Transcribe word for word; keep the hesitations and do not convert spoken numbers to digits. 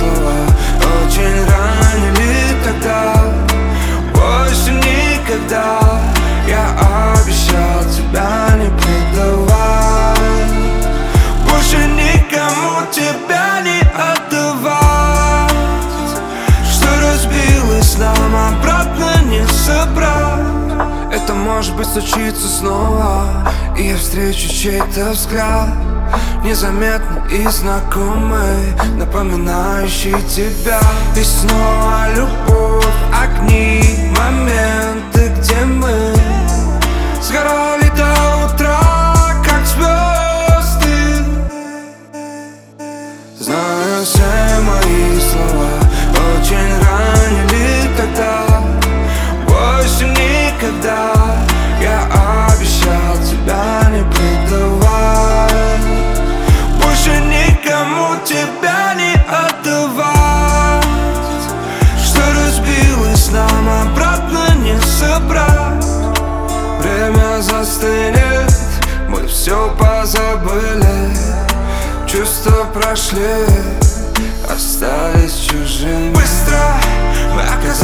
слова очень ранили тогда. Больше никогда я обещал тебя не предавать, больше никому тебя не отдавать. Что разбилось, нам обратно не собрать. Это может быть случится снова, и я встречу чей-то взгляд, незаметный и знакомый, напоминающий тебя. И снова любовь, огни, моменты, где мы сгорали до утра, как звезды. Знаю, все мои слова очень ранили тогда. Больше никогда я обещал тебя не предавать, больше никому тебя не отдавать. Что разбилось, нам обратно не собрать. Время застынет, мы все позабыли, чувства прошли, остались чужими. Быстро мы оказались